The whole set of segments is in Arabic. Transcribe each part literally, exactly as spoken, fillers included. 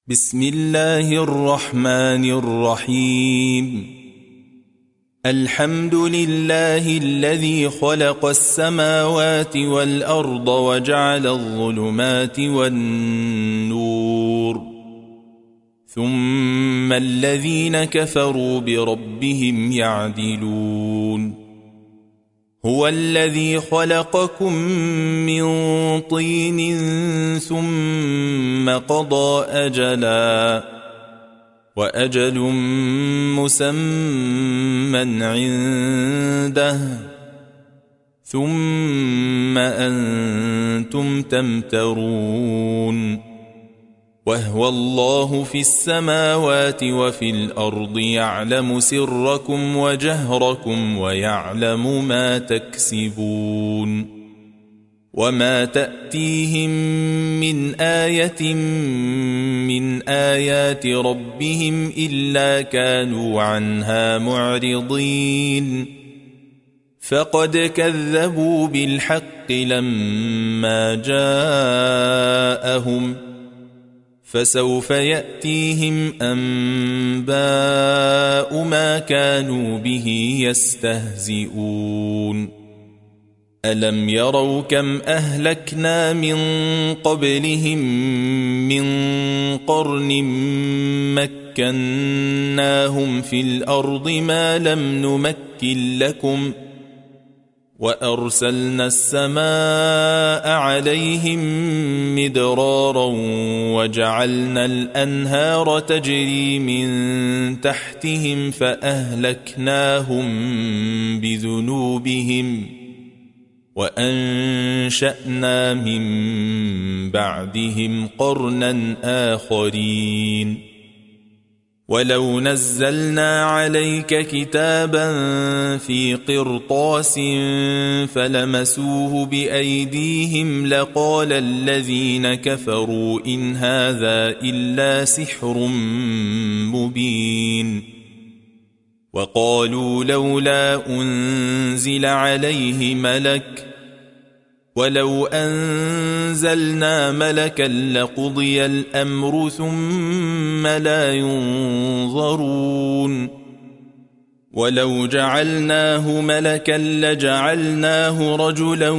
بسم الله الرحمن الرحيم. الحمد لله الذي خلق السماوات والأرض وجعل الظلمات والنور، ثم الذين كفروا بربهم يعدلون. هو الذي خلقكم من طين ثم قضى أجلا، وأجل مسمى عنده، ثم أنتم تمترون. وهو الله في السماوات وفي الأرض يعلم سركم وجهركم ويعلم ما تكسبون. وما تأتيهم من آية من آيات ربهم إلا كانوا عنها معرضين. فقد كذبوا بالحق لما جاءهم، فسوف يأتيهم أنباء ما كانوا به يستهزئون. ألم يروا كم أهلكنا من قبلهم من قرن مكناهم في الأرض ما لم نمكن لكم، وأرسلنا السماء عليهم مدرارا وجعلنا الأنهار تجري من تحتهم فأهلكناهم بذنوبهم، وأنشأنا من بعدهم قرنا آخرين. ولو نزلنا عليك كتابا في قرطاس فلمسوه بأيديهم لقال الذين كفروا إن هذا إلا سحر مبين. وقالوا لولا أنزل عليه ملك، ولو أنزلنا ملكا لقضي الأمر ثم لا ينظرون. ولو جعلناه ملكا لجعلناه رجلا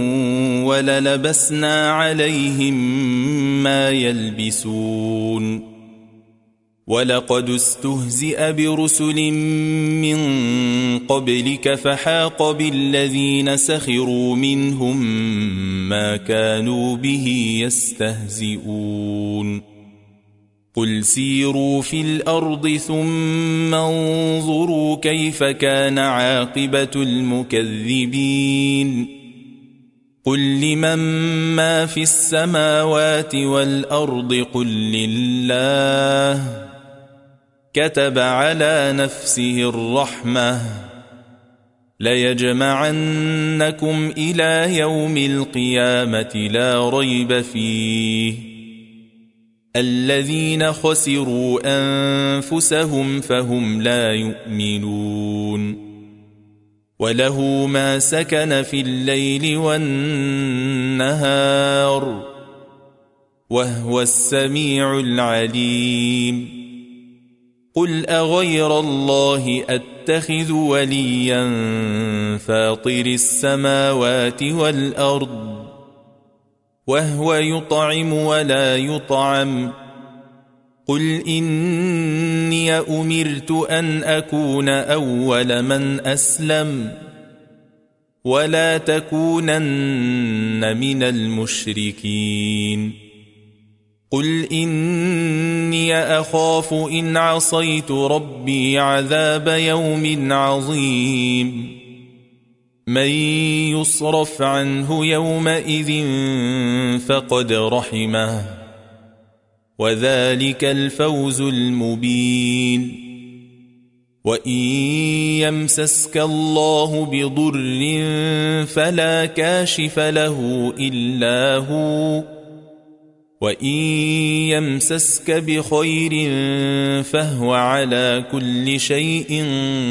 وللبسنا عليهم ما يلبسون. ولقد استهزئ برسل من قبلك فحاق بالذين سخروا منهم ما كانوا به يستهزئون. قل سيروا في الأرض ثم انظروا كيف كان عاقبة المكذبين. قل لمن ما في السماوات والأرض قل لله، كتب على نفسه الرحمة ليجمعنكم إلى يوم القيامة لا ريب فيه. الذين خسروا أنفسهم فهم لا يؤمنون. وله ما سكن في الليل والنهار وهو السميع العليم. قل أغير الله أتخذ وليا فاطر السماوات والأرض وهو يطعم ولا يطعم. قل إني أمرت أن أكون أول من أسلم ولا تكونن من المشركين. قل إني أخاف إن عصيت ربي عذاب يوم عظيم. من يصرف عنه يومئذ فقد رحمه، وذلك الفوز المبين. وإن يمسسك الله بضر فلا كاشف له إلا هو، وإن يمسسك بخير فهو على كل شيء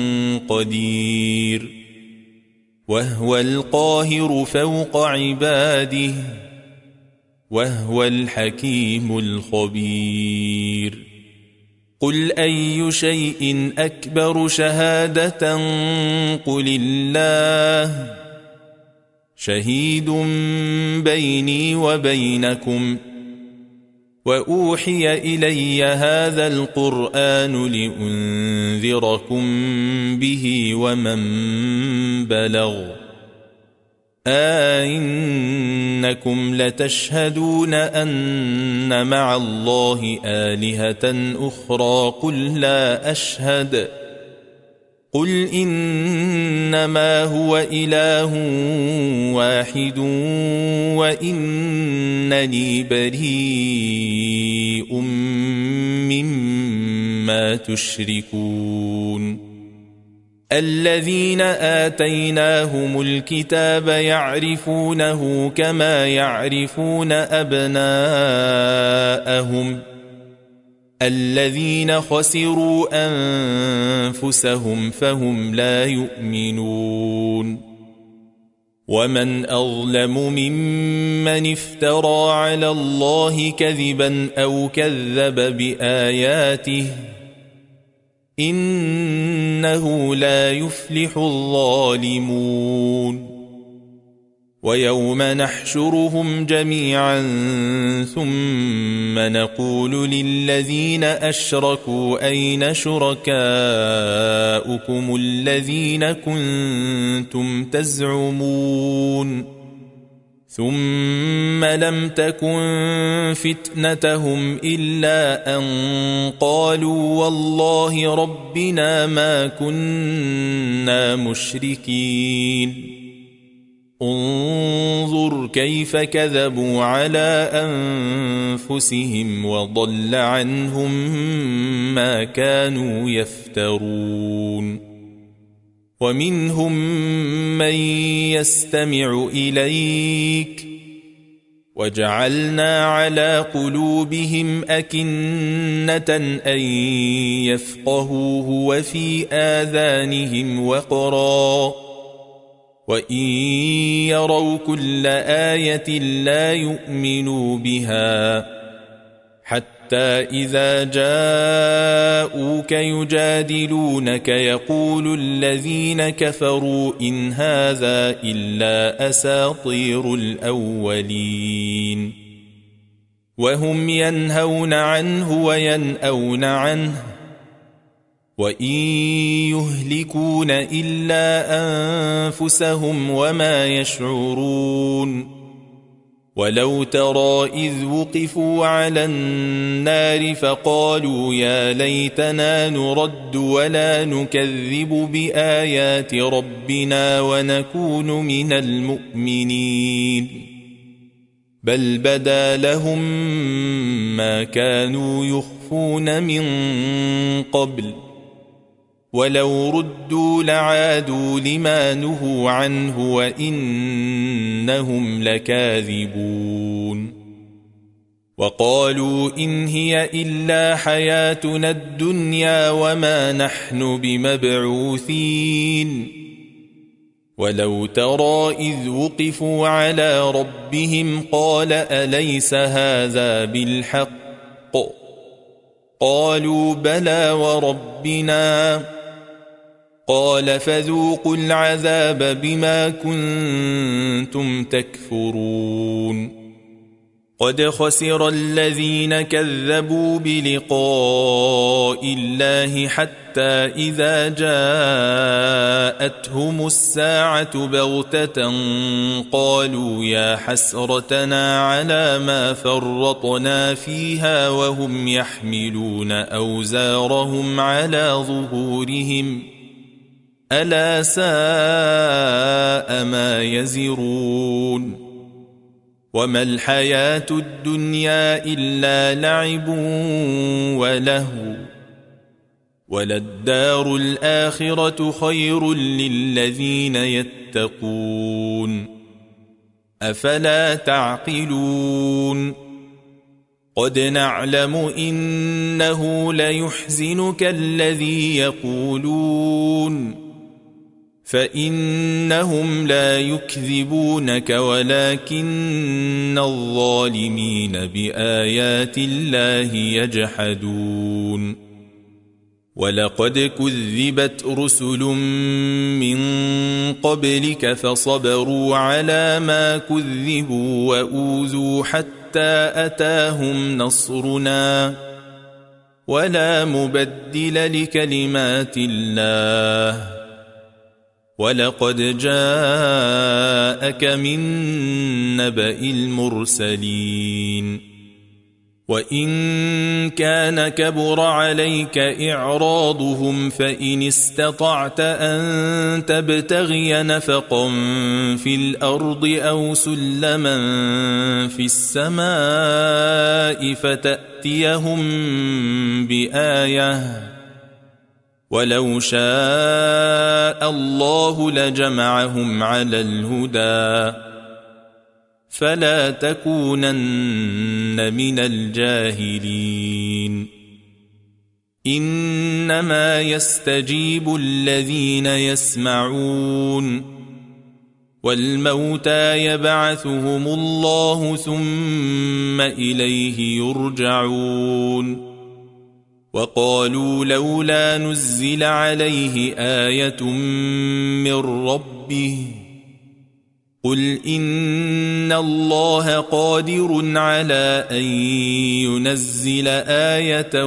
قدير. وهو القاهر فوق عباده وهو الحكيم الخبير قل أي شيء أكبر شهادة قل الله شهيد بيني وبينكم وأوحي إلي هذا القرآن لأنذركم به ومن بلغ أئنكم لتشهدون أن مع الله آلهة أخرى قل لا أشهد قل إنما هو إله واحد وإنني بريء مما تشركون الذين آتيناهم الكتاب يعرفونه كما يعرفون أبناءهم الذين خسروا أنفسهم فهم لا يؤمنون ومن أظلم ممن افترى على الله كذبا أو كذب بآياته إنه لا يفلح الظالمون ويوم نحشرهم جميعا ثم نقول للذين أشركوا أين شركاؤكم الذين كنتم تزعمون ثم لم تكن فتنتهم إلا أن قالوا والله ربنا ما كنا مشركين انظر كيف كذبوا على أنفسهم وضل عنهم ما كانوا يفترون ومنهم من يستمع إليك وجعلنا على قلوبهم أكنة أن يفقهوه وفي آذانهم وقرا وإن يروا كل آية لا يؤمنوا بها حتى إذا جاءوك يجادلونك يقول الذين كفروا إن هذا إلا أساطير الأولين وهم ينهون عنه وينأون عنه وإن يهلكون إلا أنفسهم وما يشعرون ولو ترى إذ وقفوا على النار فقالوا يا ليتنا نرد ولا نكذب بآيات ربنا ونكون من المؤمنين بل بدا لهم ما كانوا يخفون من قبل ولو ردوا لعادوا لما نهوا عنه وإنهم لكاذبون وقالوا إن هي إلا حياتنا الدنيا وما نحن بمبعوثين ولو ترى إذ وقفوا على ربهم قال أليس هذا بالحق قالوا بلى وربنا قال فذوقوا العذاب بما كنتم تكفرون قد خسر الذين كذبوا بلقاء الله حتى إذا جاءتهم الساعة بغتة قالوا يا حسرتنا على ما فرطنا فيها وهم يحملون أوزارهم على ظهورهم ألا ساء ما يزرون وما الحياة الدنيا إلا لعب ولهو وللدار الآخرة خير للذين يتقون أفلا تعقلون قد نعلم إنه ليحزنك الذي يقولون فإنهم لا يكذبونك ولكن الظالمين بآيات الله يجحدون ولقد كذبت رسل من قبلك فصبروا على ما كذبوا وأوذوا حتى أتاهم نصرنا ولا مبدل لكلمات الله ولقد جاءك من نبأ المرسلين وإن كان كبر عليك إعراضهم فإن استطعت أن تبتغي نفقا في الأرض أو سلما في السماء فتأتيهم بآية ولو شاء الله لجمعهم على الهدى فلا تكونن من الجاهلين إنما يستجيب الذين يسمعون والموتى يبعثهم الله ثم إليه يرجعون وقالوا لولا نزل عليه آية من ربه قل إن الله قادر على أن ينزل آية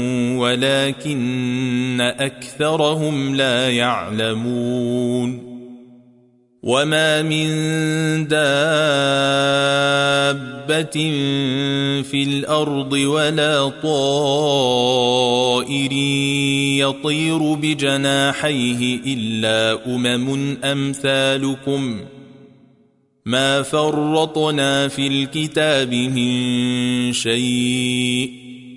ولكن أكثرهم لا يعلمون وما من دابة في الأرض ولا طائر يطير بجناحيه إلا أمم أمثالكم ما فرطنا في الكتاب من شيء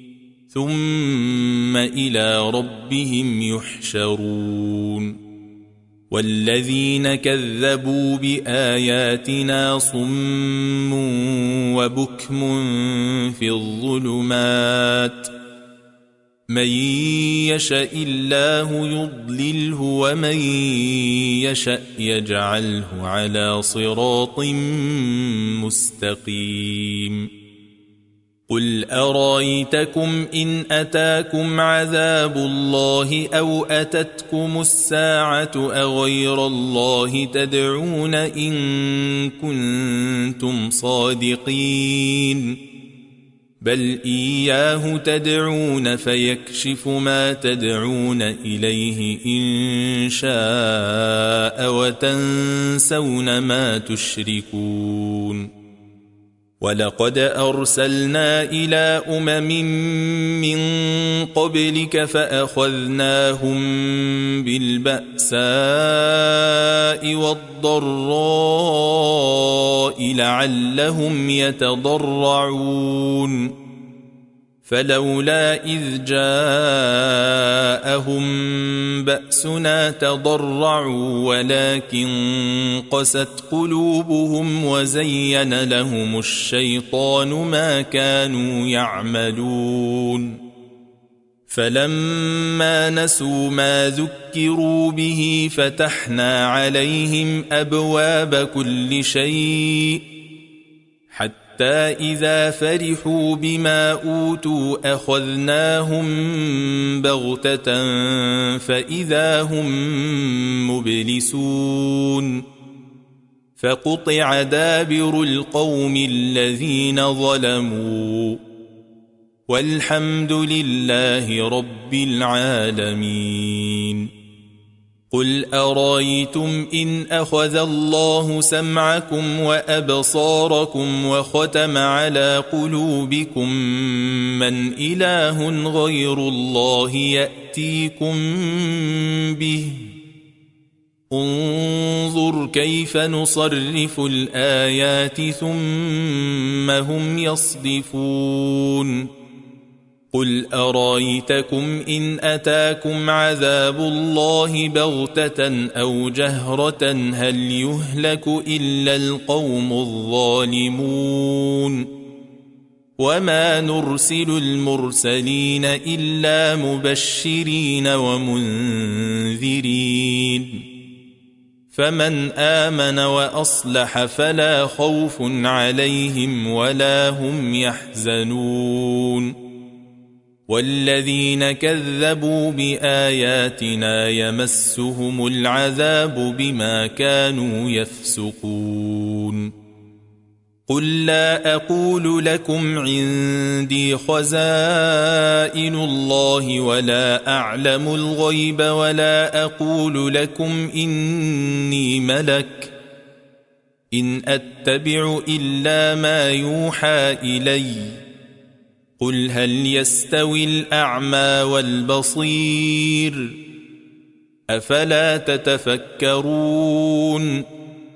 ثم إلى ربهم يحشرون والذين كذبوا بآياتنا صم وبكم في الظلمات من يشاء الله يضلله ومن يشاء يجعله على صراط مستقيم قل أرأيتكم إن أتاكم عذاب الله أو أتتكم الساعة أغير الله تدعون إن كنتم صادقين بل إياه تدعون فيكشف ما تدعون إليه إن شاء وتنسون ما تشركون ولقد أرسلنا إلى أمم من قبلك فأخذناهم بالبأساء والضراء لعلهم يتضرعون فلولا إذ جاءهم بأسنا تضرعوا ولكن قست قلوبهم وزين لهم الشيطان ما كانوا يعملون فلما نسوا ما ذكروا به فتحنا عليهم أبواب كل شيء حتى حتى إذا فرحوا بما أوتوا أخذناهم بغتة فإذا هم مبلسون فقطع دابر القوم الذين ظلموا والحمد لله رب العالمين قل أرأيتم إن أخذ الله سمعكم وأبصاركم وختم على قلوبكم من إله غير الله يأتيكم به انظر كيف نصرف الآيات ثم هم يصدفون قل أرأيتكم إن أتاكم عذاب الله بغتة أو جهرة هل يهلك إلا القوم الظالمون وما نرسل المرسلين إلا مبشرين ومنذرين فمن آمن وأصلح فلا خوف عليهم ولا هم يحزنون والذين كذبوا بآياتنا يمسهم العذاب بما كانوا يفسقون قل لا أقول لكم عندي خزائن الله ولا أعلم الغيب ولا أقول لكم إني ملك إن أتبع إلا ما يوحى إلي قل هل يستوي الأعمى والبصير أفلا تتفكرون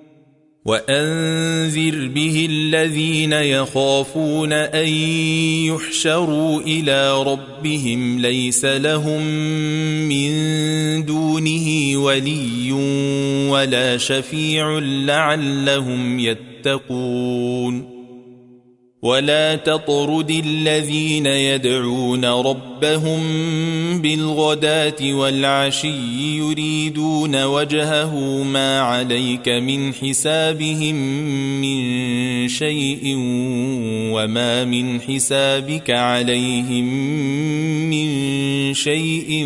وأنذر به الذين يخافون أن يحشروا إلى ربهم ليس لهم من دونه ولي ولا شفيع لعلهم يتقون ولا تطرد الذين يدعون ربهم بالغداة والعشي يريدون وجهه ما عليك من حسابهم من شيء وما من حسابك عليهم من شيء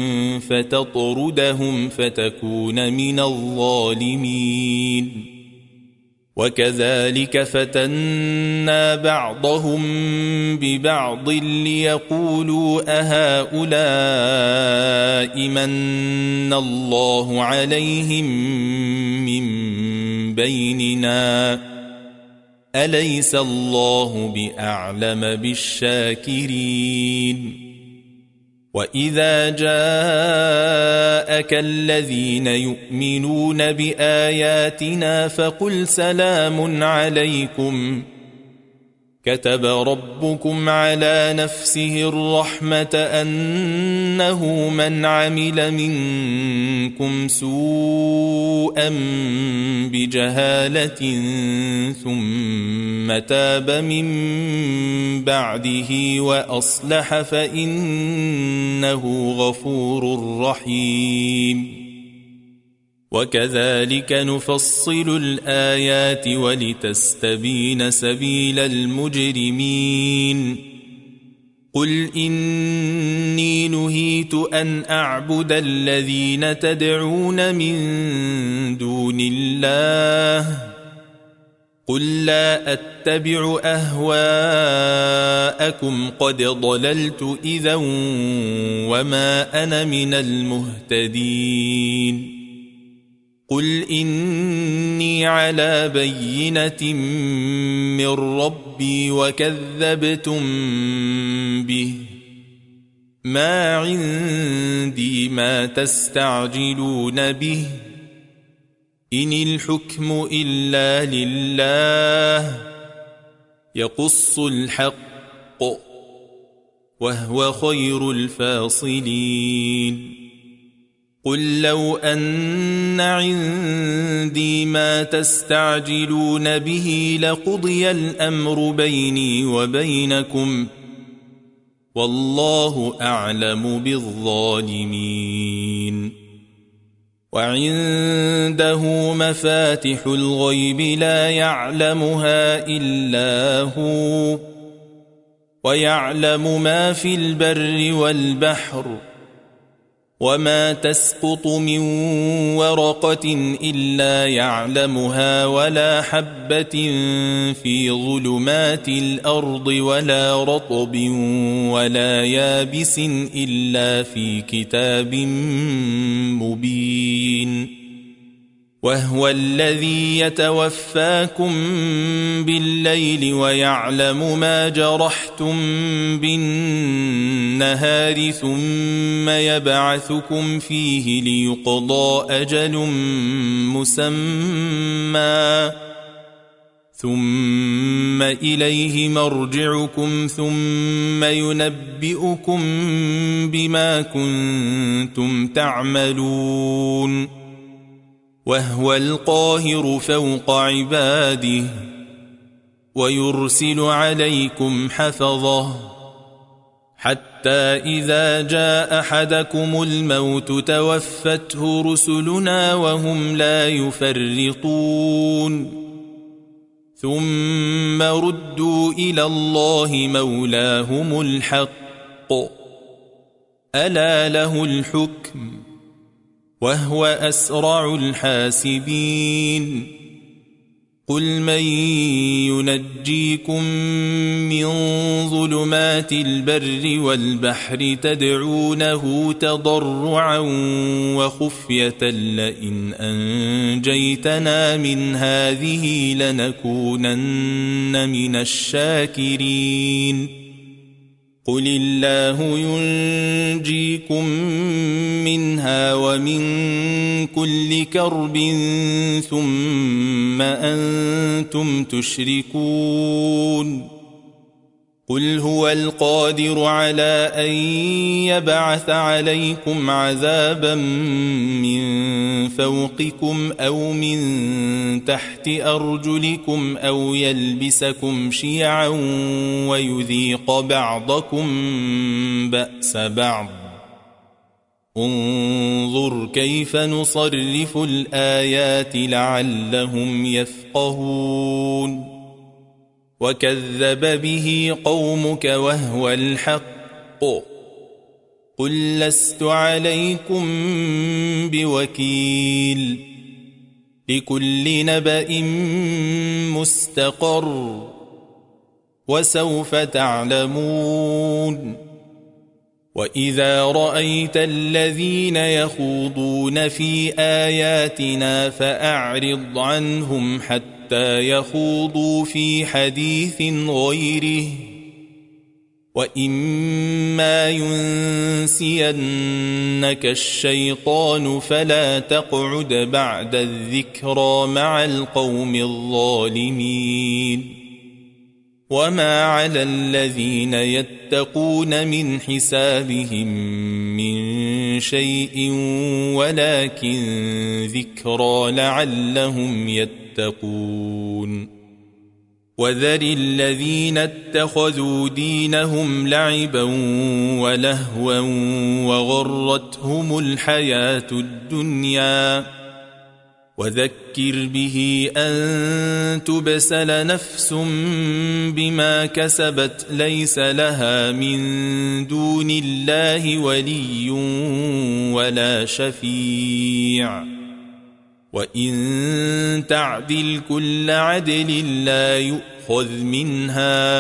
فتطردهم فتكون من الظالمين وكذلك فتنا بعضهم ببعض ليقولوا أهؤلاء من الله عليهم من بيننا أليس الله بأعلم بالشاكرين وإذا جاءك الذين يؤمنون بآياتنا فقل سلام عليكم كتب ربكم على نفسه الرحمة أنه من عمل منكم سوءا بجهالة ثم تاب من بعده وأصلح فإنه غفور رحيم وكذلك نفصل الآيات ولتستبين سبيل المجرمين قل إني نهيت أن أعبد الذين تدعون من دون الله قل لا أتبع أهواءكم قد ضللت إذا وما أنا من المهتدين قل إني على بينة من ربي وكذبتم به ما عندي ما تستعجلون به إن الحكم إلا لله يقص الحق وهو خير الفاصلين قل لو أن عندي ما تستعجلون به لقضي الأمر بيني وبينكم والله أعلم بالظالمين وعنده مفاتح الغيب لا يعلمها إلا هو ويعلم ما في البر والبحر وما تسقط من ورقة إلا يعلمها ولا حبة في ظلمات الأرض ولا رطب ولا يابس إلا في كتاب مبين وهو الذي يتوفاكم بالليل ويعلم ما جرحتم بالنهار ثم يبعثكم فيه ليقضى أجل مسمى ثم إليه مرجعكم ثم ينبئكم بما كنتم تعملون وهو القاهر فوق عباده ويرسل عليكم حفظه حتى إذا جاء أحدكم الموت توفته رسلنا وهم لا يفرطون ثم ردوا إلى الله مولاهم الحق ألا له الحكم وهو أسرع الحاسبين قل من ينجيكم من ظلمات البر والبحر تدعونه تضرعا وخفية لئن أنجيتنا من هذه لنكونن من الشاكرين قل الله ينجيكم منها ومن كل كرب ثم أنتم تشركون قل هو القادر على أن يبعث عليكم عذابا من فوقكم أو من تحت أرجلكم أو يلبسكم شيعا ويذيق بعضكم بأس بعض انظر كيف نصرف الآيات لعلهم يفقهون وكذب به قومك وهو الحق قل لست عليكم بوكيل لكل نبأ مستقر وسوف تعلمون وإذا رأيت الذين يخوضون في آياتنا فأعرض عنهم حتى يخوضوا في حديث غيره وإما ينسينك الشيطان فلا تقعد بعد الذكرى مع القوم الظالمين وما على الذين يتقون من حسابهم من شيء ولكن ذكرى لعلهم يتقون وذر الذين اتخذوا دينهم لعبا ولهوا وغرتهم الحياة الدنيا وذكر به أن تبسل نفس بما كسبت ليس لها من دون الله ولي ولا شفيع وإن تعدل كل عدل لا يؤخذ منها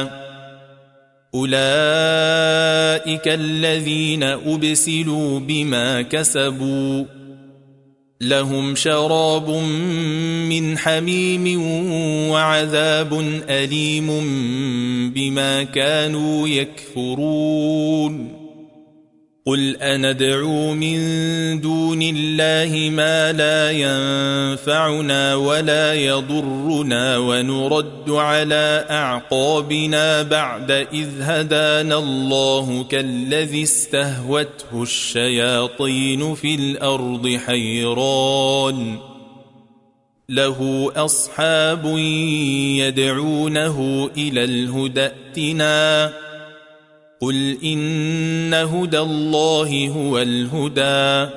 أولئك الذين أبسلوا بما كسبوا لهم شراب من حميم وعذاب أليم بما كانوا يكفرون قل أندعو من دون الله ما لا ينفعنا ولا يضرنا ونرد على أعقابنا بعد إذ هدانا الله كالذي استهوته الشياطين في الأرض حيران له أصحاب يدعونه إلى الهدى ائتنا قل إن هدى الله هو الهدى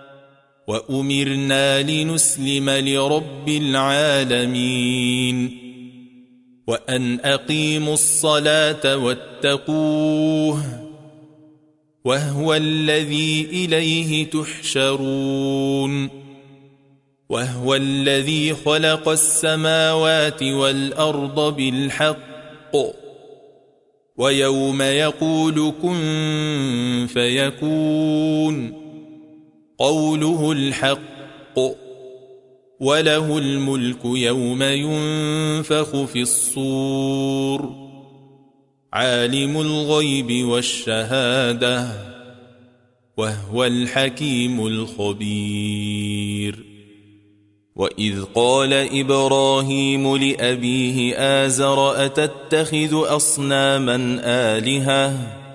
وأمرنا لنسلم لرب العالمين وأن أقيموا الصلاة واتقوه وهو الذي إليه تحشرون وهو الذي خلق السماوات والأرض بالحق ويوم يقول كن فيكون قوله الحق وله الملك يوم ينفخ في الصور عالم الغيب والشهادة وهو الحكيم الخبير وإذ قال إبراهيم لأبيه آزر أتتخذ أصناما آلهة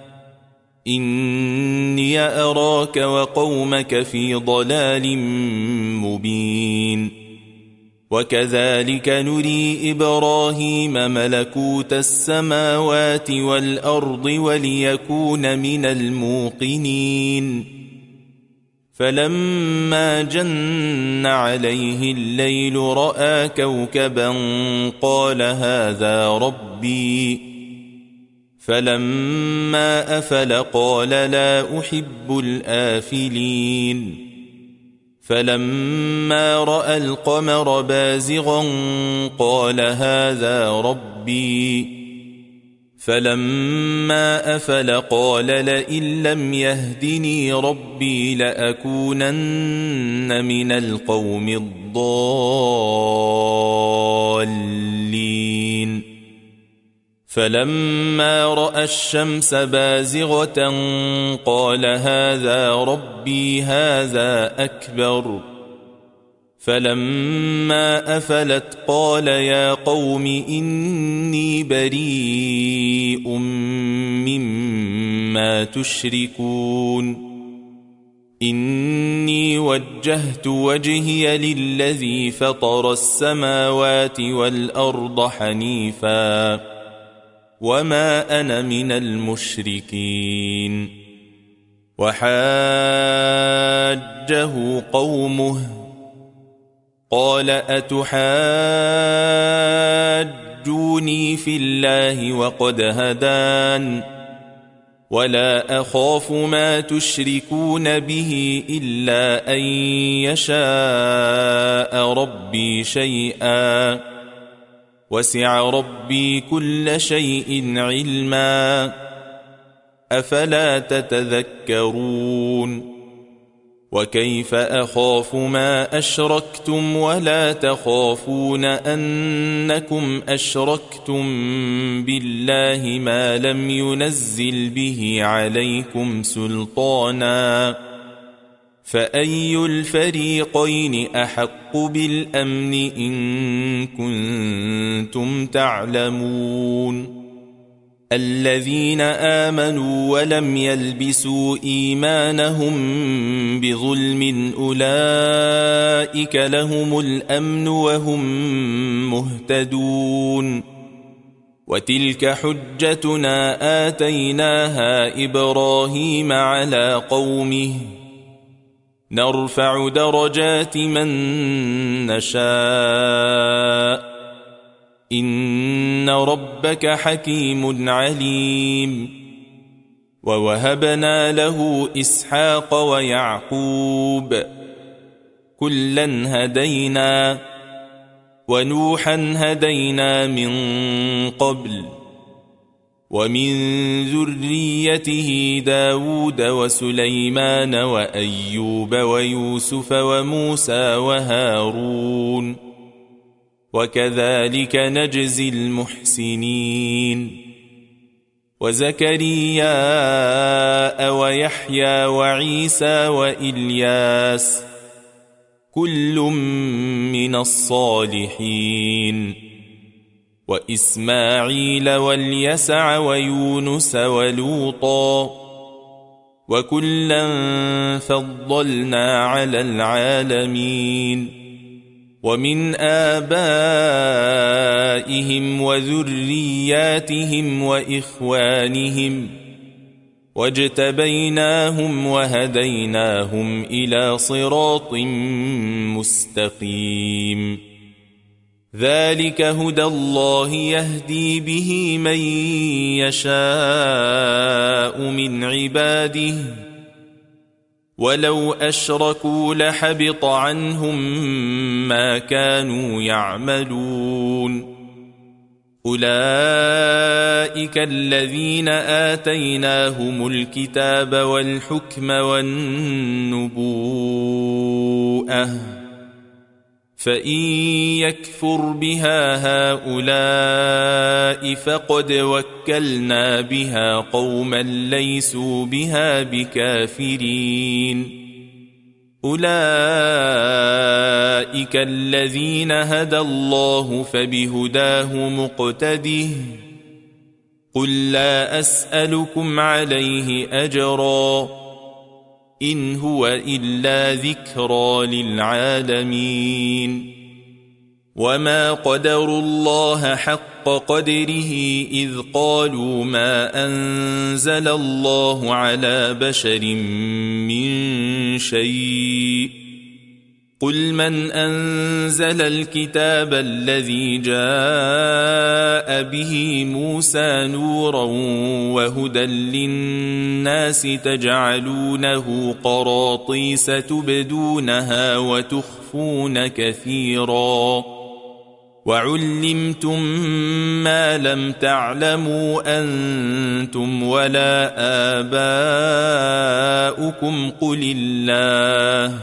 إني أراك وقومك في ضلال مبين وكذلك نري إبراهيم ملكوت السماوات والأرض وليكون من الموقنين فلما جن عليه الليل رأى كوكبا قال هذا ربي فلما أفل قال لا أحب الآفلين فلما رأى القمر بازغا قال هذا ربي فلما أفل قال لئن لم يهدني ربي لأكونن من القوم الضالين فلما رأى الشمس بازغة قال هذا ربي هذا أكبر فلما أفلت قال يا قوم إني بريء مما تشركون إني وجهت وجهي للذي فطر السماوات والأرض حنيفا وما أنا من المشركين وحاجه قومه قال أتحاجوني في الله وقد هدان ولا أخاف ما تشركون به إلا أن يشاء ربي شيئا وسع ربي كل شيء علما أفلا تتذكرون وكيف أخاف ما أشركتم ولا تخافون أنكم أشركتم بالله ما لم ينزل به عليكم سلطانا فأي الفريقين أحق بالأمن إن كنتم تعلمون الذين آمنوا ولم يلبسوا إيمانهم بظلم أولئك لهم الأمن وهم مهتدون وتلك حجتنا آتيناها إبراهيم على قومه نرفع درجات من نشاء إن ربك حكيم عليم ووهبنا له إسحاق ويعقوب كلا هدينا ونوحا هدينا من قبل ومن ذريته داود وسليمان وأيوب ويوسف وموسى وهارون وكذلك نجزي المحسنين وزكريا ويحيى وعيسى وإلياس كل من الصالحين وإسماعيل واليسع ويونس ولوطا وكلا فضلنا على العالمين ومن آبائهم وذرياتهم وإخوانهم واجتبيناهم وهديناهم إلى صراط مستقيم ذلك هدى الله يهدي به من يشاء من عباده ولو أشركوا لحبط عنهم ما كانوا يعملون أولئك الذين آتيناهم الكتاب والحكم والنبوءة فإن يكفر بها هؤلاء فقد وكلنا بها قوما ليسوا بها بكافرين أولئك الذين هدى الله فبهداه مقتده قل لا أسألكم عليه أجرا إن هو إلا ذكرى للعالمين وما قدروا الله حق قدره إذ قالوا ما أنزل الله على بشر من شيء قل من أنزل الكتاب الذي جاء به موسى نورا وهدى للناس تجعلونه قراطيس تبدونها وتخفون كثيرا وعلمتم ما لم تعلموا أنتم ولا آباؤكم قل الله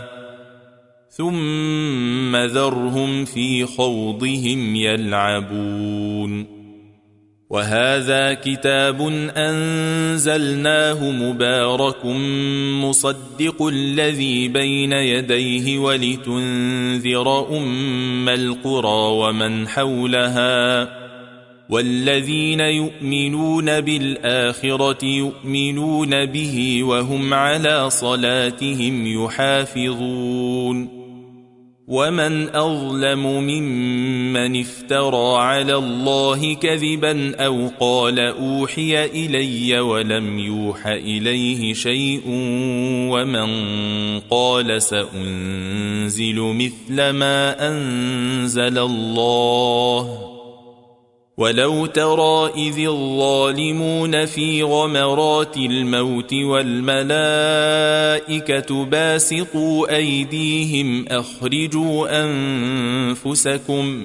ثم ذرهم في خوضهم يلعبون وهذا كتاب أنزلناه مبارك مصدق الذي بين يديه ولتنذر أم القرى ومن حولها والذين يؤمنون بالآخرة يؤمنون به وهم على صلاتهم يحافظون ومن أظلم ممن افترى على الله كذبا أو قال أوحي إلي ولم يوح إليه شيء ومن قال سأنزل مثل ما أنزل الله ولو ترى إذ الظالمون في غمرات الموت والملائكة باسطوا أيديهم أخرجوا أنفسكم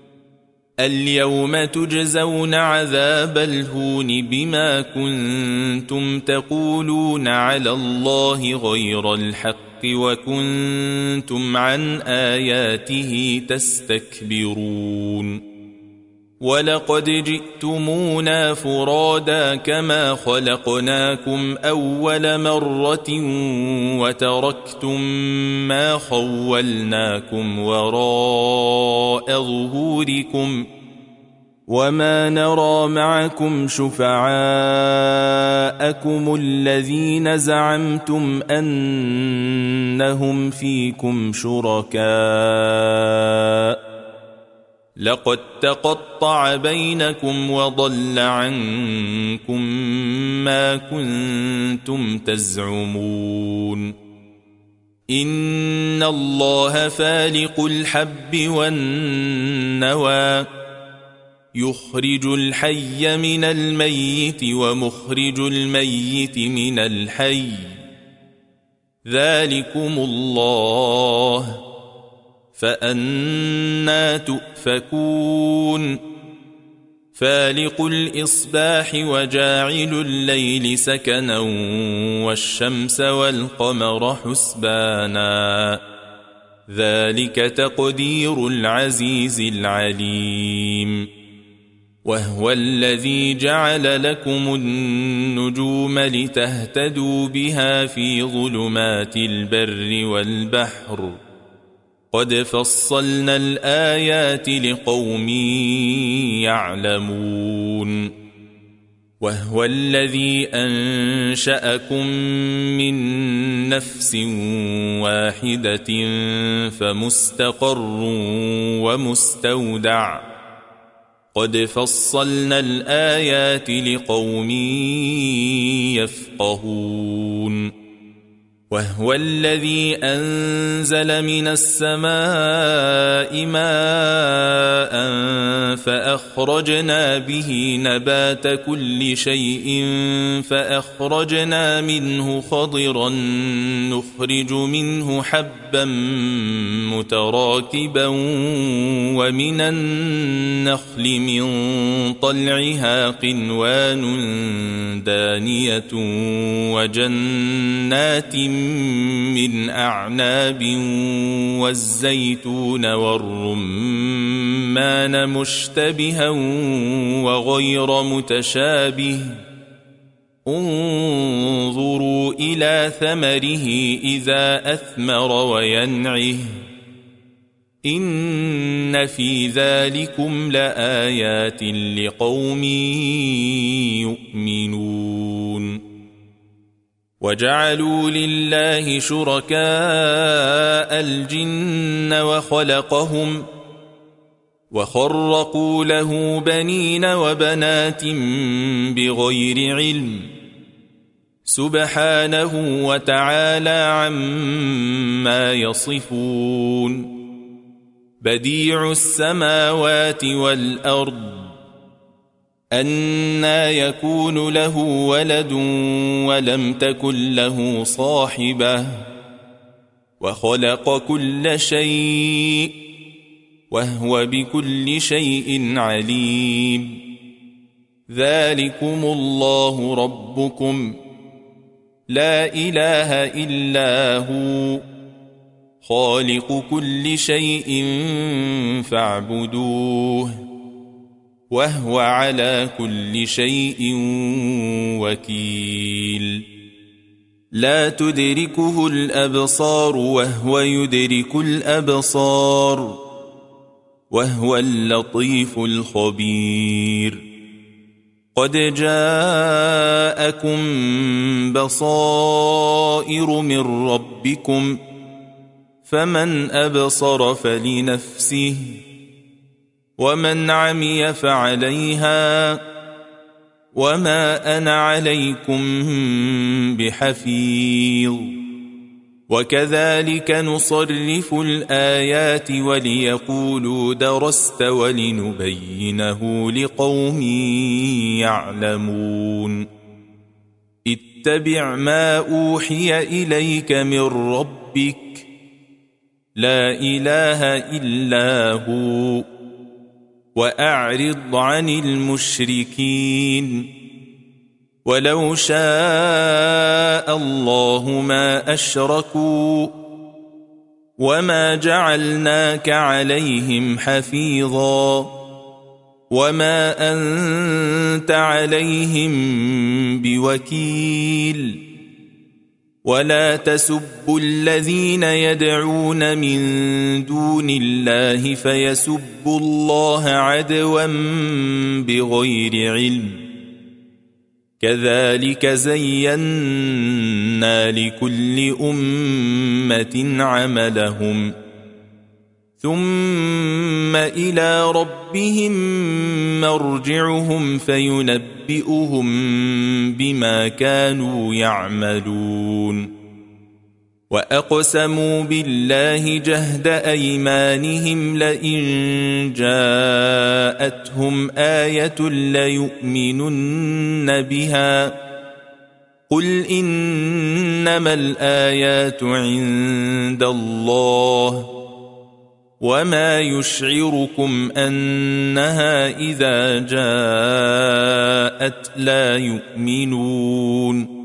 اليوم تجزون عذاب الهون بما كنتم تقولون على الله غير الحق وكنتم عن آياته تستكبرون ولقد جئتمونا فرادا كما خلقناكم أول مرة وتركتم ما خولناكم وراء ظهوركم وما نرى معكم شفعاءكم الذين زعمتم أنهم فيكم شركاء لقد تقطع بينكم وضل عنكم ما كنتم تزعمون إن الله فالق الحب والنوى يخرج الحي من الميت ومخرج الميت من الحي ذلكم الله فأنى تؤفكون فالق الإصباح وجاعل الليل سكنا والشمس والقمر حسبانا ذلك تقدير العزيز العليم وهو الذي جعل لكم النجوم لتهتدوا بها في ظلمات البر والبحر قد فصلنا الآيات لقوم يعلمون وهو الذي أنشأكم من نفس واحدة فمستقر ومستودع قد فصلنا الآيات لقوم يفقهون وهو الذي أنزل من السماء ماء فأخرجنا به نبات كل شيء فأخرجنا منه خضرا نخرج منه حبا متراكبا ومن النخل من طلعها قنوان دانية وجنات من أعناب والزيتون والرمان مشتبها وغير متشابه انظروا إلى ثمره إذا أثمر وينعه إن في ذلكم لآيات لقوم يؤمنون وجعلوا لله شركاء الجن وخلقهم وخرقوا له بنين وبنات بغير علم سبحانه وتعالى عما يصفون بديع السماوات والأرض أنى يكون له ولد ولم تكن له صاحبة وخلق كل شيء وهو بكل شيء عليم ذلكم الله ربكم لا إله إلا هو خالق كل شيء فاعبدوه وهو على كل شيء وكيل لا تدركه الأبصار وهو يدرك الأبصار وهو اللطيف الخبير قد جاءكم بصائر من ربكم فمن أبصر فلنفسه ومن عمي فعليها وما أنا عليكم بحفيظ وكذلك نصرف الآيات وليقولوا درست ولنبينه لقوم يعلمون اتبع ما أوحي إليك من ربك لا إله إلا هو وأعرض عن المشركين ولو شاء الله ما أشركوا وما جعلناك عليهم حفيظا وما أنت عليهم بوكيل ولا تسبوا الذين يدعون من دون الله فيسبوا الله عدوا بغير علم كذلك زينا لكل أمة عملهم ثم إلى ربهم مرجعهم فينبئهم بما كانوا يعملون وأقسموا بالله جهد أيمانهم لئن جاءتهم آية ليؤمنن بها قل إنما الآيات عند الله وما يشعركم أنها إذا جاءت لا يؤمنون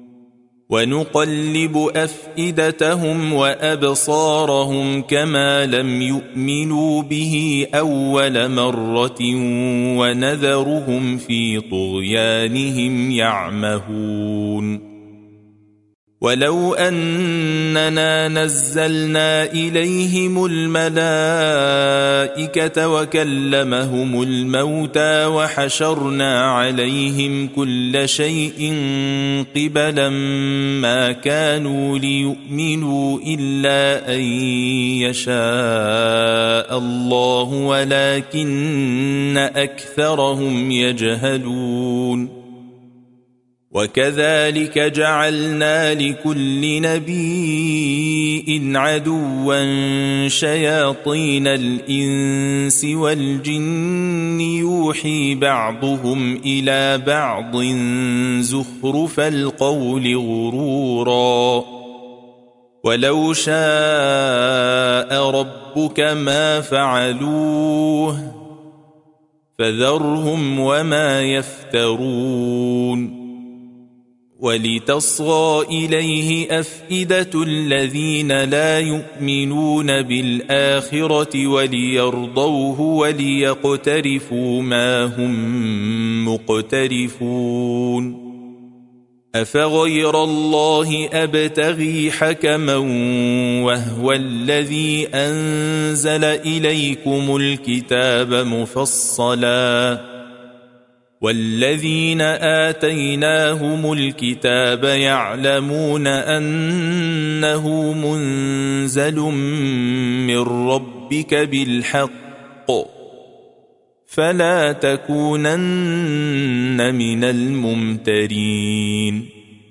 ونقلب أفئدتهم وأبصارهم كما لم يؤمنوا به أول مرة ونذرهم في طغيانهم يعمهون ولو أننا نزلنا إليهم الملائكة وكلمهم الموتى وحشرنا عليهم كل شيء قبلا ما كانوا ليؤمنوا إلا أن يشاء الله ولكن أكثرهم يجهلون وكذلك جعلنا لكل نبي عدوا شياطين الإنس والجن يوحي بعضهم إلى بعض زخرف القول غرورا ولو شاء ربك ما فعلوه فذرهم وما يفترون ولتصغى إليه أفئدة الذين لا يؤمنون بالآخرة وليرضوه وليقترفوا ما هم مقترفون أفغير الله أبتغي حكما وهو الذي أنزل إليكم الكتاب مفصلا والذين آتيناهم الكتاب يعلمون أنه منزل من ربك بالحق فلا تكونن من الممترين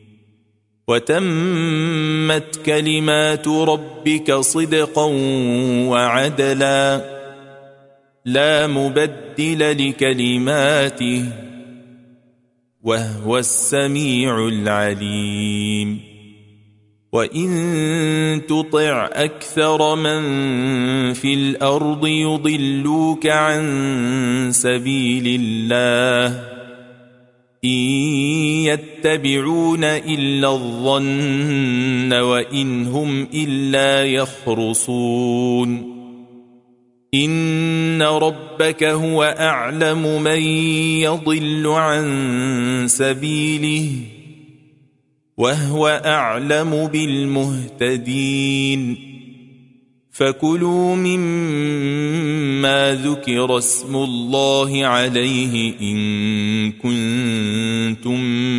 وتمت كلمات ربك صدقا وعدلا لا مبدل لكلماته وهو السميع العليم وإن تطع أكثر من في الأرض يضلوك عن سبيل الله إن يتبعون إلا الظن وإن هم إلا يخرصون إن ربك هو أعلم من يضل عن سبيله وهو أعلم بالمهتدين فكلوا مما ذكر اسم الله عليه إن كنتم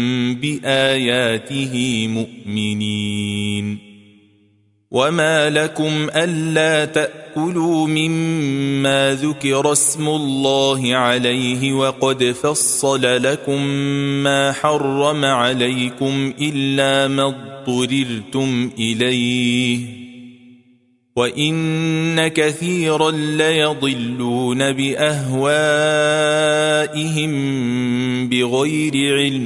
بآياته مؤمنين وما لكم ألا تأكلوا مما ذكر اسم الله عليه وقد فصل لكم ما حرم عليكم إلا ما اضطررتم إليه وإن كثيرا ليضلون بأهوائهم بغير علم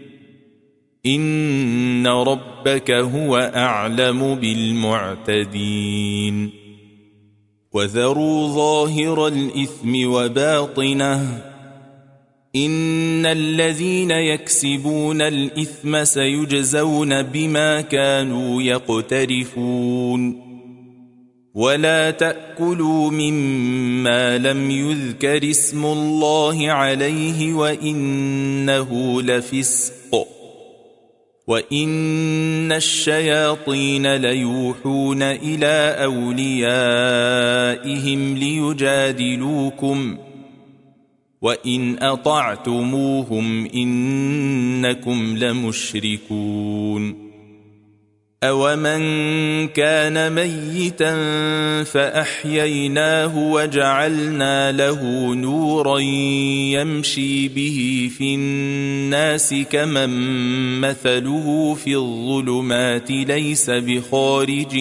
إن ربك هو أعلم بالمعتدين وذروا ظاهر الإثم وباطنه إن الذين يكسبون الإثم سيجزون بما كانوا يقترفون ولا تأكلوا مما لم يذكر اسم الله عليه وإنه لفسق وإن الشياطين ليوحون إلى أوليائهم ليجادلوكم وإن أطعتموهم إنكم لمشركون أومن كان ميتا فأحييناه وجعلنا له نورا يمشي به في الناس كمن مثله في الظلمات ليس بخارج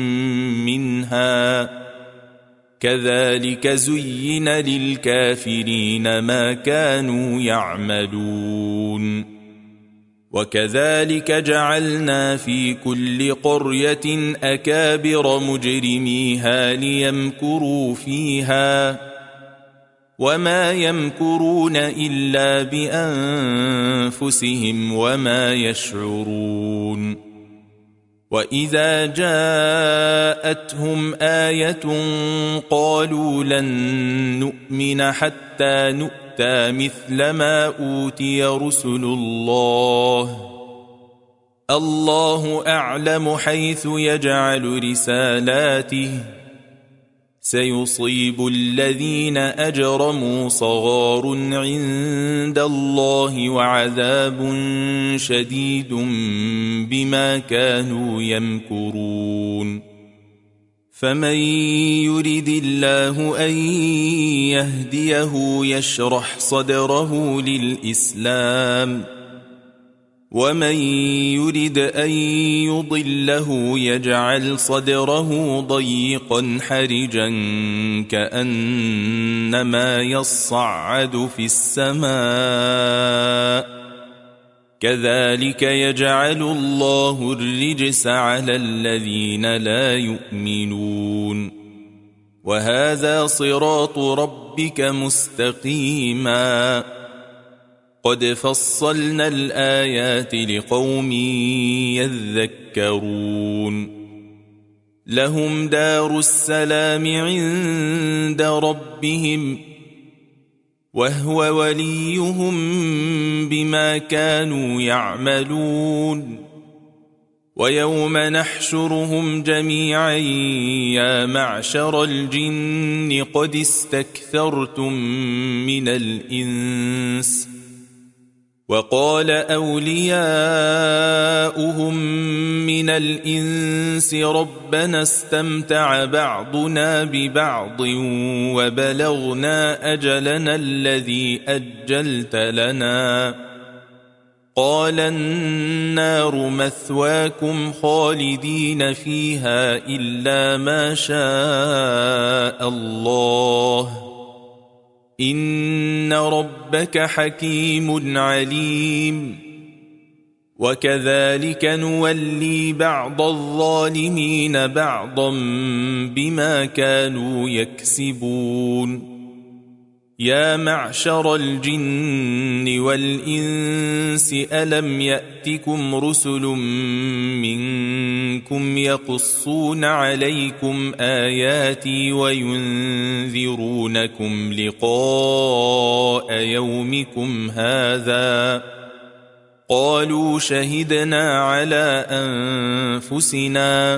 منها كذلك زين للكافرين ما كانوا يعملون وكذلك جعلنا في كل قرية أكابر مجرميها ليمكروا فيها وما يمكرون إلا بأنفسهم وما يشعرون وإذا جاءتهم آية قالوا لن نؤمن حتى نؤمن مثل ما أوتي رسل الله الله أعلم حيث يجعل رسالاته سيصيب الذين أجرموا صغار عند الله وعذاب شديد بما كانوا يمكرون فمن يرد الله أن يهديه يشرح صدره للإسلام ومن يرد أن يضله يجعل صدره ضيقا حرجا كأنما يصعد في السماء كذلك يجعل الله الرجس على الذين لا يؤمنون وهذا صراط ربك مستقيما قد فصلنا الآيات لقوم يذكرون لهم دار السلام عند ربهم وهو وليهم بما كانوا يعملون ويوم نحشرهم جميعا يا معشر الجن قد استكثرتم من الإنس وقال أولياؤهم من الإنس ربنا استمتع بعضنا ببعض وبلغنا أجلنا الذي أجلت لنا قال النار مثواكم خالدين فيها إلا ما شاء الله إن ربك حكيم عليم وكذلك نولي بعض الظالمين بعضا بما كانوا يكسبون يا معشر الجن والإنس ألم يأتكم رسل منكم يقصون عليكم آياتي وينذرونكم لقاء يومكم هذا قالوا شهدنا على أنفسنا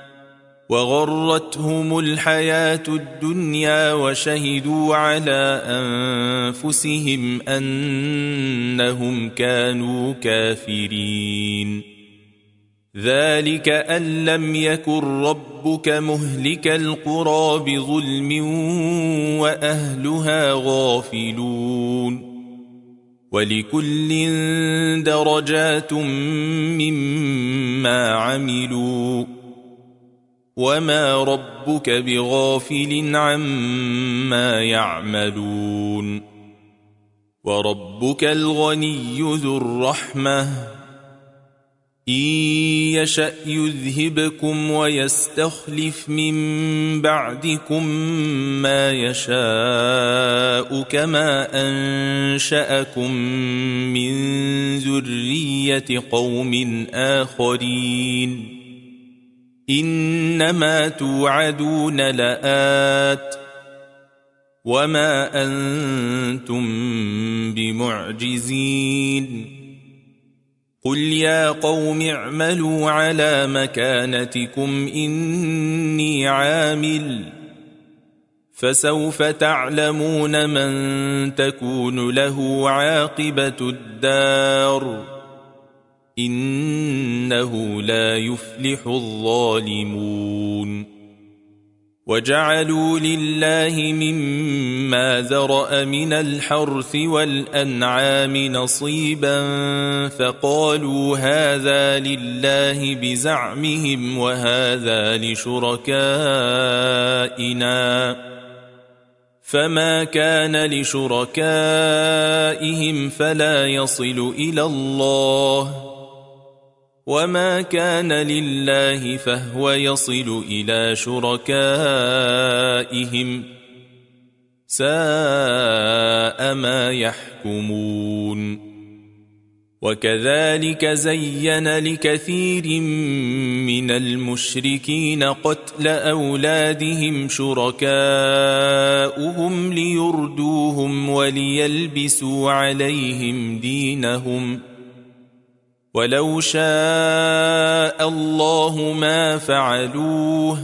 وغرتهم الحياة الدنيا وشهدوا على أنفسهم أنهم كانوا كافرين ذلك أن لم يكن ربك مهلك القرى بظلم وأهلها غافلون ولكل درجات مما عملوا وما ربك بغافل عما يعملون وربك الغني ذو الرحمة إن يشأ يذهبكم ويستخلف من بعدكم ما يشاء كما أنشأكم من ذرية قوم آخرين إنما توعدون لآت وما أنتم بمعجزين قل يا قوم اعملوا على مكانتكم إني عامل فسوف تعلمون من تكون له عاقبة الدار إنه لا يفلح الظالمون وجعلوا لله مما ذرأ من الحرث والأنعام نصيبا فقالوا هذا لله بزعمهم وهذا لشركائنا فما كان لشركائهم فلا يصل إلى الله وما كان لله فهو يصل إلى شركائهم ساء ما يحكمون وكذلك زين لكثير من المشركين قتل أولادهم شركاؤهم ليردوهم وليلبسوا عليهم دينهم ولو شاء الله ما فعلوه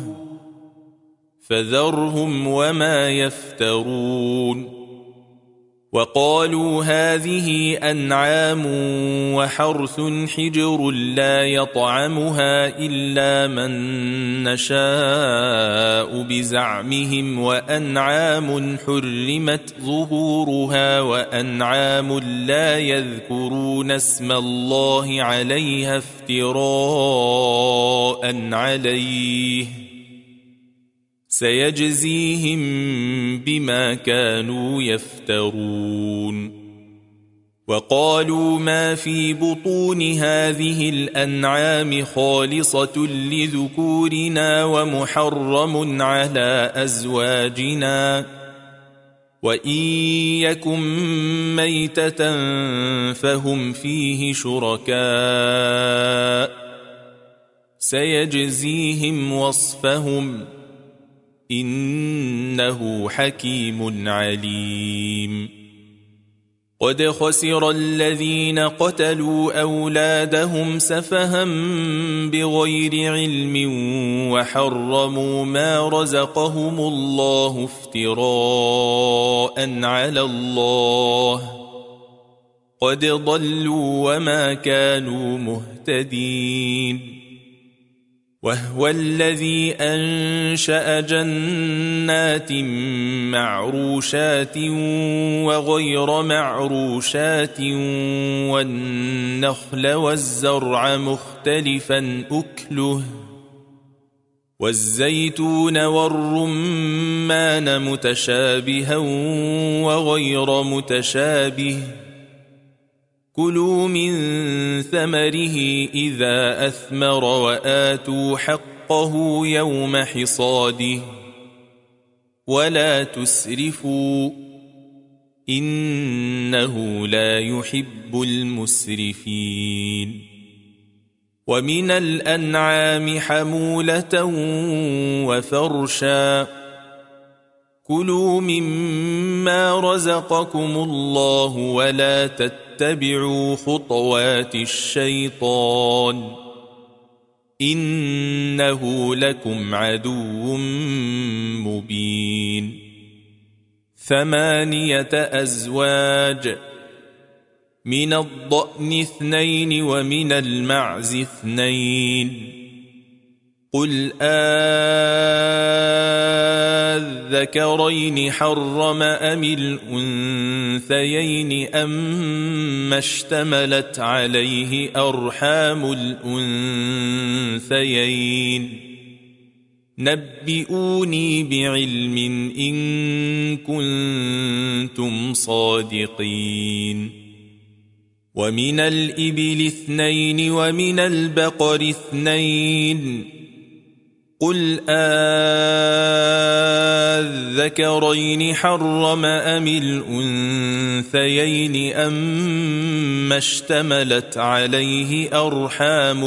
فذرهم وما يفترون وقالوا هذه أنعام وحرث حجر لا يطعمها إلا من نشاء بزعمهم وأنعام حرمت ظهورها وأنعام لا يذكرون اسم الله عليها افتراء عليه سيجزيهم بما كانوا يفترون وقالوا ما في بطون هذه الأنعام خالصة لذكورنا ومحرم على أزواجنا وإن يكن ميتة فهم فيه شركاء سيجزيهم وصفهم إنه حكيم عليم قد خسر الذين قتلوا أولادهم سفها بغير علم وحرموا ما رزقهم الله افتراء على الله قد ضلوا وما كانوا مهتدين وهو الذي أنشأ جنات معروشات وغير معروشات والنخل والزرع مختلفا أكله والزيتون والرمان متشابها وغير متشابه كلوا من ثمره إذا أثمر وآتوا حقه يوم حصاده ولا تسرفوا إنه لا يحب المسرفين ومن الأنعام حمولة وفرشا كلوا مما رزقكم الله ولا تتبعوا خطوات الشيطان إنه لكم عدو مبين ثمانية أزواج من الضأن اثنين ومن المعز اثنين قل آذكرين حرم أم الأنثيين أم اشتملت عليه أرحام الأنثيين نبئوني بعلم إن كنتم صادقين ومن الإبل اثنين ومن البقر اثنين قل آذكرين حرم أم الأنثيين أم اشتملت عليه أرحام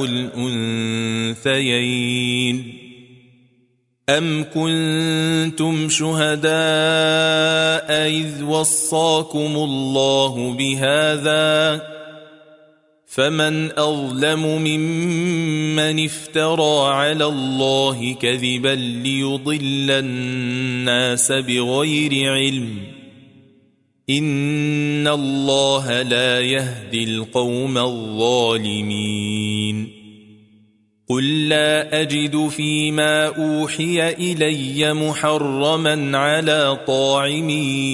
الأنثيين أم كنتم شهداء إذ وصاكم الله بهذا فمن أظلم ممن افترى على الله كذبا ليضل الناس بغير علم إن الله لا يهدي القوم الظالمين قل لا أجد فيما أوحي إلي محرما على طاعم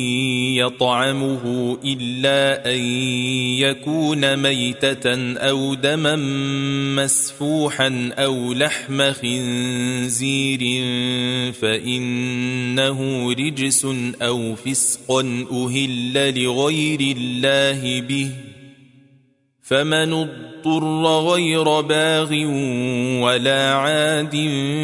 يطعمه إلا أن يكون ميتة أو دما مسفوحا أو لحم خنزير فإنه رجس أو فسقا أهل لغير الله به فمن اضطر غير باغ ولا عاد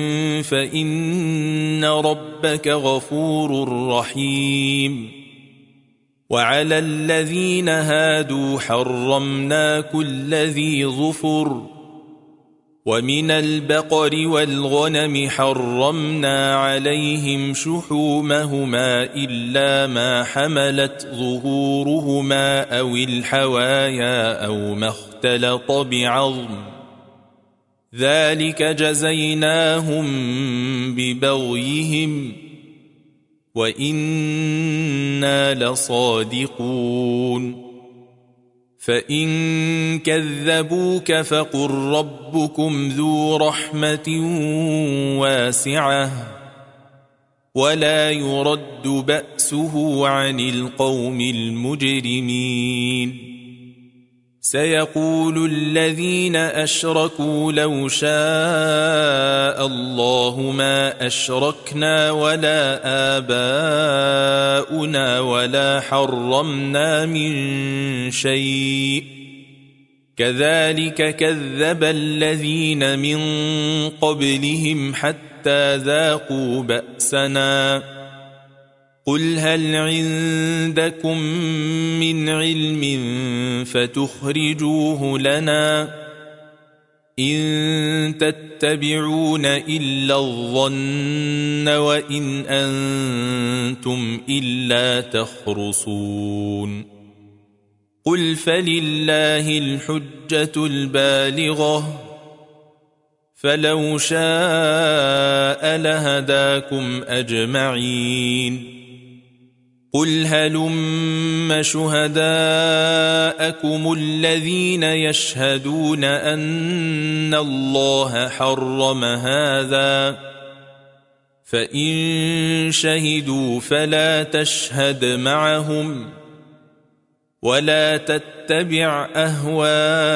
فإن ربك غفور رحيم وعلى الذين هادوا حرمنا كل ذي ظفر ومن البقر والغنم حرمنا عليهم شحومهما إلا ما حملت ظهورهما أو الحوايا أو ما اختلط بعظم ذلك جزيناهم ببغيهم وإنا لصادقون فإن كذبوك فقل ربكم ذو رحمة واسعة ولا يرد بأسه عن القوم المجرمين سيقول الذين أشركوا لو شاء الله ما أشركنا ولا آباؤنا ولا حرمنا من شيء كذلك كذب الذين من قبلهم حتى ذاقوا بأسنا قل هل عندكم من علم فتخرجوه لنا إن تتبعون إلا الظن وإن أنتم إلا تخرصون قل فلله الحجة البالغة فلو شاء لهداكم أجمعين قل هلم شهداءكم الذين يشهدون أن الله حرم هذا فإن شهدوا فلا تشهد معهم ولا تتبع أهواء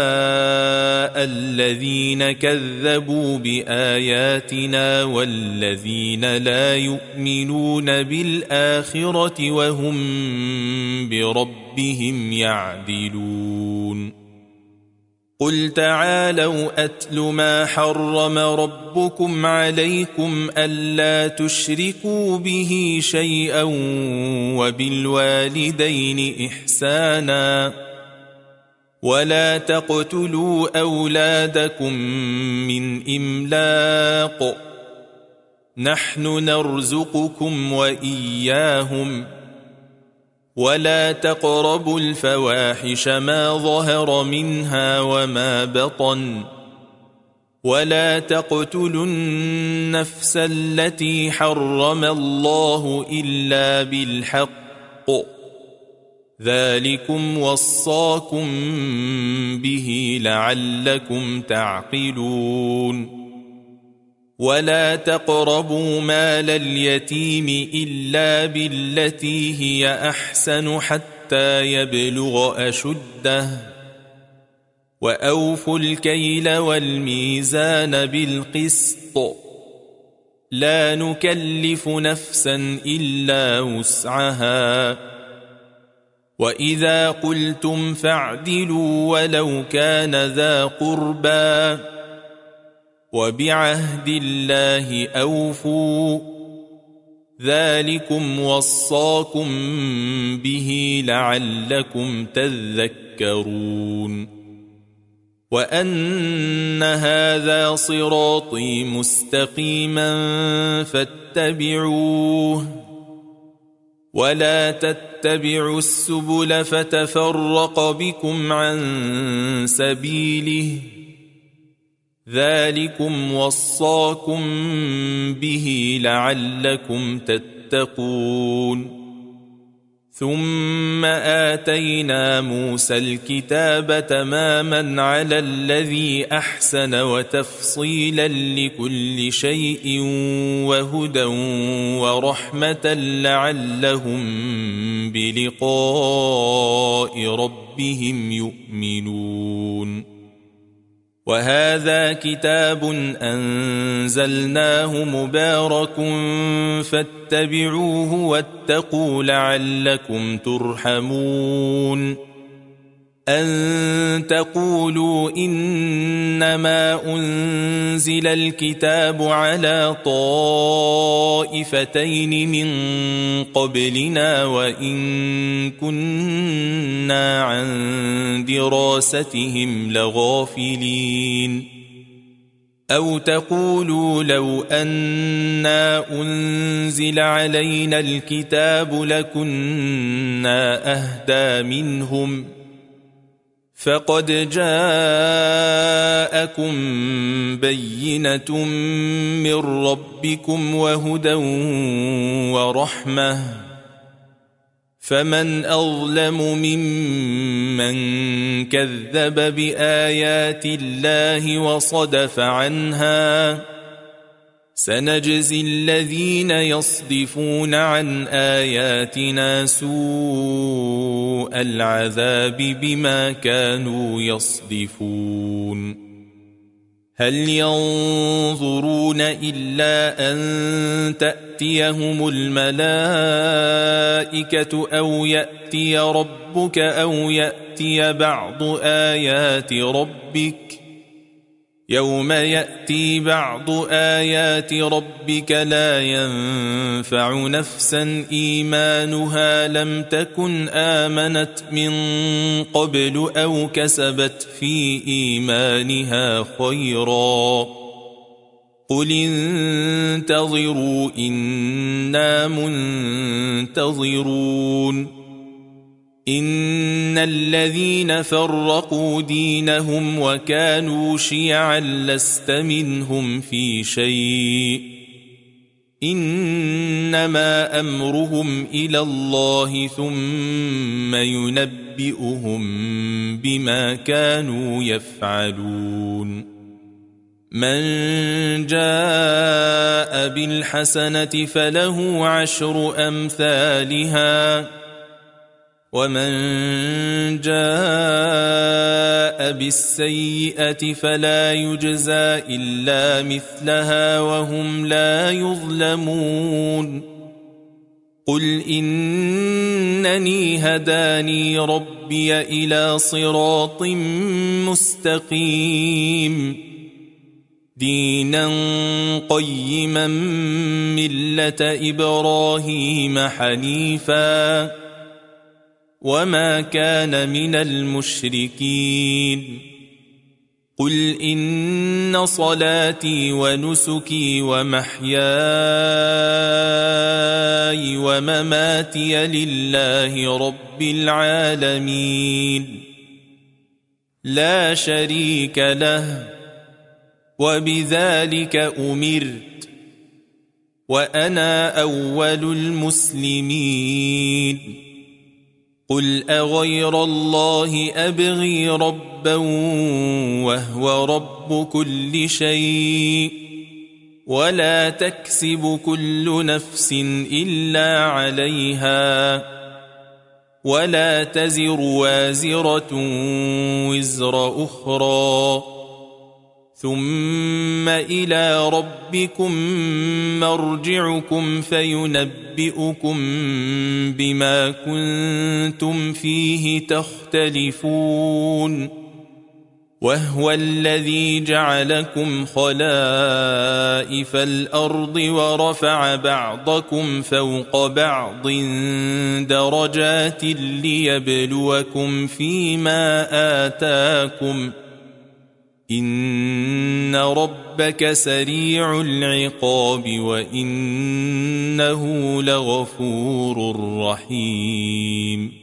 الذين كذبوا بآياتنا والذين لا يؤمنون بالآخرة وهم بربهم يعدلون قل تعالوا أتل ما حرم ربكم عليكم ألا تشركوا به شيئا وبالوالدين إحسانا ولا تقتلوا أولادكم من إملاق نحن نرزقكم وإياهم ولا تقربوا الفواحش ما ظهر منها وما بطن ولا تقتلوا النفس التي حرم الله إلا بالحق ذلكم وصاكم به لعلكم تعقلون ولا تقربوا مال اليتيم إلا بالتي هي أحسن حتى يبلغ أشده وأوفوا الكيل والميزان بالقسط لا نكلف نفسا إلا وسعها وإذا قلتم فاعدلوا ولو كان ذا قربى وبعهد الله أوفوا ذلكم وصاكم به لعلكم تذكرون وأن هذا صراطي مستقيما فاتبعوه ولا تتبعوا السبل فتفرق بكم عن سبيله ذلكم وصاكم به لعلكم تتقون ثم آتينا موسى الكتاب تماما على الذي أحسن وتفصيلا لكل شيء وهدى ورحمة لعلهم بلقاء ربهم يؤمنون وهذا كتاب أنزلناه مبارك فاتبعوه واتقوا لعلكم ترحمون أن تقولوا إنما أنزل الكتاب على طائفتين من قبلنا وإن كنا عن دراستهم لغافلين أو تقولوا لو أنا أنزل علينا الكتاب لكنا أهدى منهم فقد جاءكم بينة من ربكم وهدى ورحمة فمن أظلم ممن كذب بآيات الله وصدف عنها سنجزي الذين يصدفون عن آياتنا سوء العذاب بما كانوا يصدفون هل ينظرون إلا أن تأتيهم الملائكة أو يأتي ربك أو يأتي بعض آيات ربك يوم يأتي بعض آيات ربك لا ينفع نفسا إيمانها لم تكن آمنت من قبل أو كسبت في إيمانها خيرا قل انتظروا إنا منتظرون إن الذين فرقوا دينهم وكانوا شيعا لست منهم في شيء إنما أمرهم إلى الله ثم ينبئهم بما كانوا يفعلون من جاء بالحسنة فله عشر أمثالها ومن جاء بالسيئة فلا يجزى إلا مثلها وهم لا يظلمون قل إنني هداني ربي إلى صراط مستقيم دينا قيما ملة إبراهيم حنيفا وما كان من المشركين قل إن صلاتي ونسكي ومحياي ومماتي لله رب العالمين لا شريك له وبذلك أمرت وأنا أول المسلمين قل أغير الله أبغي ربا وهو رب كل شيء ولا تكسب كل نفس إلا عليها ولا تزر وازرة وزر أخرى ثم إلى ربكم مرجعكم فينبئكم بما كنتم فيه تختلفون وهو الذي جعلكم خلائف الأرض ورفع بعضكم فوق بعض درجات ليبلوكم فيما آتاكم إن ربك سريع العقاب وإنه لغفور رحيم